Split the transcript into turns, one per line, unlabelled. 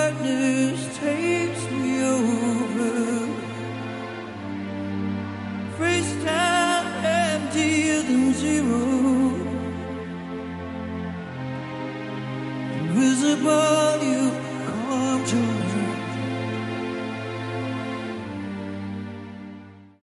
darkness takes me over. Face down, emptier than zero. Invisible, you come to me.